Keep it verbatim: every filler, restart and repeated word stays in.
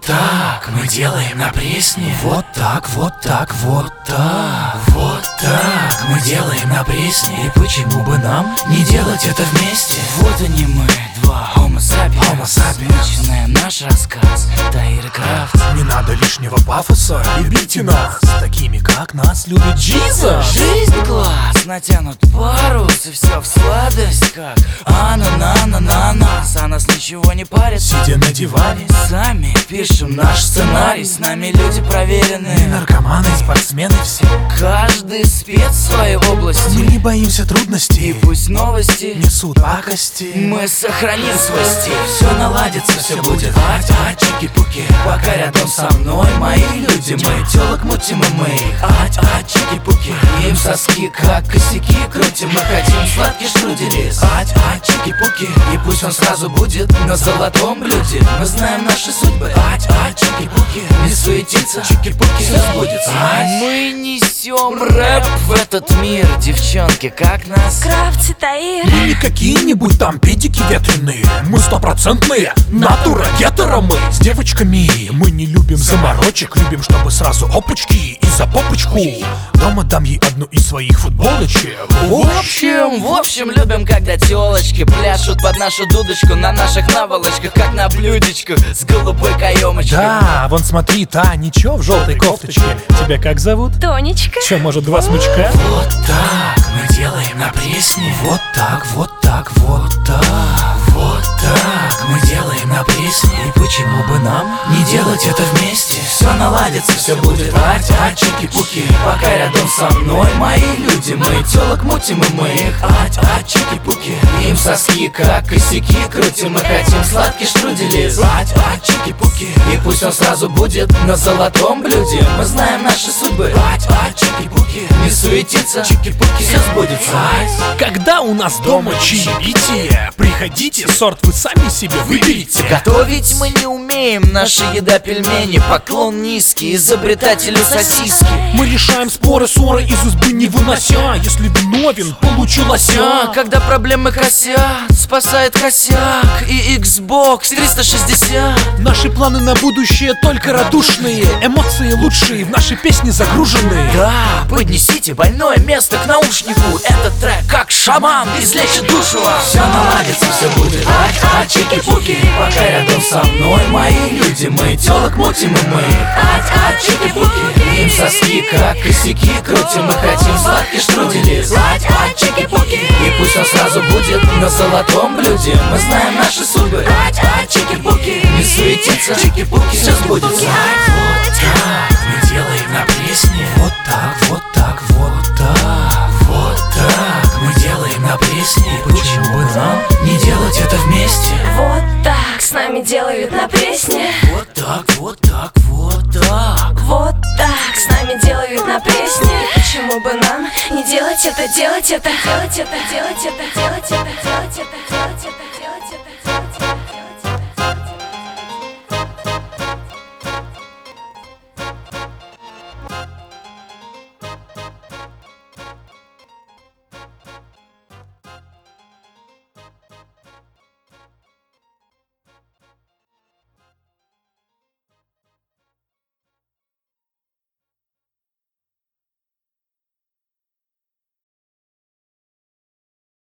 так мы делаем на Пресне. Вот так, вот так, вот так. Вот так мы делаем на Пресне. И почему бы нам не делать это вместе? Вот они мы, два Homo sapiens. Homo sapiens. Начинаем наш рассказ. Таир и Крафт. Не надо лишнего пафоса, любите нас, такими как нас любит Джизус. Жизнь класс, натянут парус, и все в сладость, как анананананас. А нас ничего не парит, Сидя на диване, сами пишем наш сценарий. С нами люди проверенные, наркоманы, спортсмены все. каждый спец в своей области. Мы не боимся И трудностей, пусть новости несут пакости. мы сохраним свой стиль. Все наладится, все будет ать-ать, чики-пуки. Пока рядом со мной мои люди, мы телок мутим и мы их Ать-ать, чики-пуки. им соски, как косяки крутим. Мы хотим сладкий штруделис, Ать-ать, чики-пуки. и пусть он сразу будет на золотом блюде. Мы знаем наши судьбы, Ать-ать, чики-пуки. не суетиться, Чики-пуки. все сбудется. Мы несем рэп в этот мир, девчонки, как нас. Крафт и Таир. Мы не какие-нибудь там педики ветреные, мы стопроцентные натура гетеро мы. С девочками мы не любим заморочек, любим, чтобы сразу опачки и за попочку. Дома дам ей одну из своих футболочек. В общем, в общем, любим, когда телочки пляшут под нашу дудочку на наших наволочках, как на блюдечках с голубой каемочкой. Да, вон смотри, та, ничего в желтой кофточке. Тебя как зовут? Тонечка. Че, может, два смычка? Вот так мы делаем на Пресне. Вот так, вот так, вот так. Вот так мы делаем на Пресне. И почему бы нам не делать это вместе? Все наладится, все будет ать-ать, чики-пуки. Пока рядом со мной мои люди, мы телок мутим и мы их Ать-ать, чики-пуки. им соски, как косяки крутим. Мы хотим сладкий штруделис, Ать-ать, чики-пуки. и пусть он сразу будет на золотом блюде. Мы знаем наши судьбы, Ать-ать, чики-пуки. не суетиться, Чики-пуки. все сбудется. Когда у нас дома чаепитие, приходите, сорт вы сами себе выберите. Готовить мы не умеем, наша еда пельмени. Поклон низкий изобретателю сосиски. Мы решаем споры, ссоры из избы не вынося. Если виновен, получу А, лося. когда проблемы красят, спасает косяк и Xbox триста шестьдесят. Наши планы на будущее только радушные. Эмоции лучшие в наши песни загружены. Да, поднесите больное место к наушнику. Этот трек как шаман излечит душу. Все наладится, все будет ать-ать, чики-пуки. Пока рядом со мной мои люди, мы телок мутим и мы Ать-ать, чики-пуки. им соски, как косяки крутим. Мы хотим сладкий штруделис, Ать-ать, чики-пуки. и пусть он сразу будет на золотом блюде. Мы знаем наши судьбы, Ать-ать, чики-пуки. не суетиться, Чики-пуки. все сбудется. Вот так мы делаем на Пресне. Вот так, вот так, вот так. Вот так мы делаем на Пресне. И почему бы нам не делать это вместе? Вот так с нами делают на Пресне. Вот так, вот так, вот так. Вот так с нами делают на Пресне. Почему бы нам не делать это, делать это, делать это, делать это, делать это, делать это, делать это, делать это.